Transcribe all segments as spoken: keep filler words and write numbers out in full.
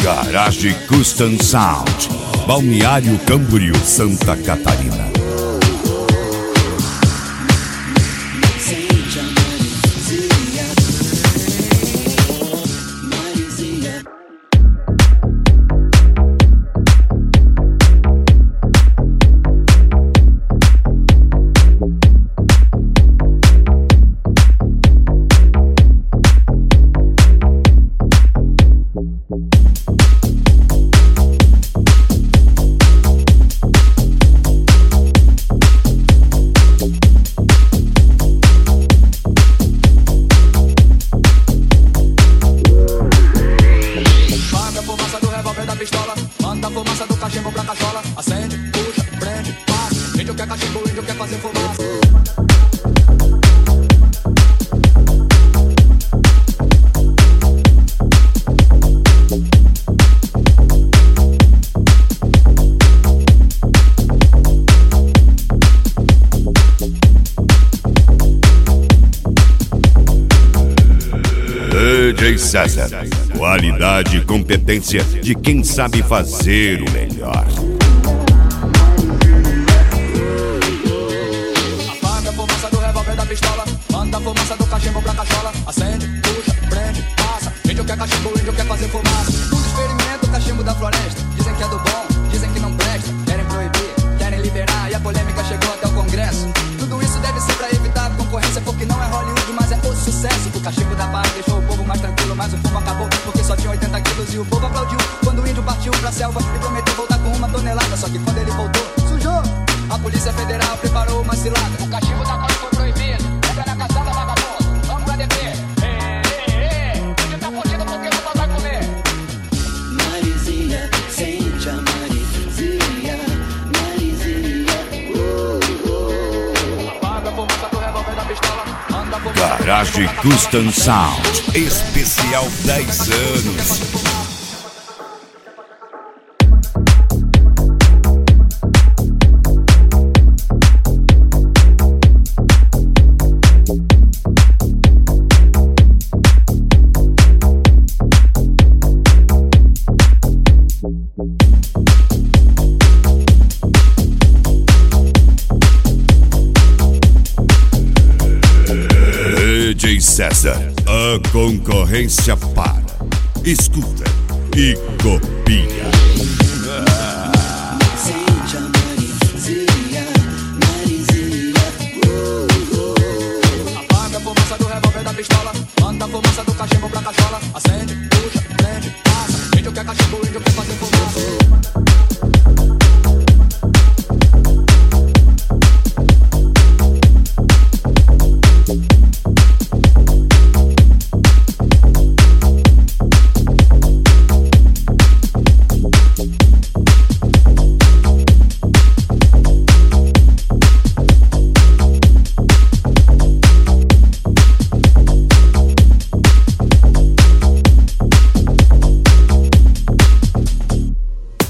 Garage Custom Sound, Balneário Camboriú, Santa Catarina. Manda a fumaça do cachimbo pra cachola. Acende, puxa, prende, passa. Índio quer cachimbo, índio quer fazer fumaça. D J César, qualidade e competência de quem sabe fazer o melhor. Apaga a fumaça do revólver da pistola. Manda a fumaça do cachimbo pra cachola. Acende, puxa, prende, passa. Índio quer cachimbo, índio quer fazer fumaça. Tudo experimenta o cachimbo da floresta. Dizem que é do bom, dizem que não presta. Querem proibir, querem liberar e a polêmica chegou até o Congresso. Tudo isso deve ser pra evitar a concorrência, porque não é Hollywood, mas é o sucesso. O cachimbo da paz deixou o povo mais tranquilo, mas o fumo acabou porque só tinha oitenta quilos e o povo aplaudiu quando o índio partiu pra selva e prometeu voltar com uma tonelada. Só que quando ele voltou, sujou. A polícia federal preparou uma cilada. O cachimbo da paz foi proibido. Entra na caçada, vagabundo. Vamos pra D P. Ê, ê, ê. O índio tá fugido porque não vai comer. Marizinha, sente a Marizinha, Marizinha. Uh, uh. Apaga a fumaça do revólver da pistola. Manda a fumaça. Garage Custom Sound, especial dez anos. D J César, a concorrência para, escuta e copia. Sente a Marizinha, Marizinha. Uh, uh. Apaga a fumaça do revólver da pistola. Manda a fumaça do cachimbo pra cachola. Acende, puxa, prende, passa. Índio quer cachimbo, índio quer fazer fumaça.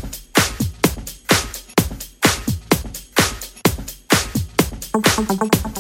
Okay.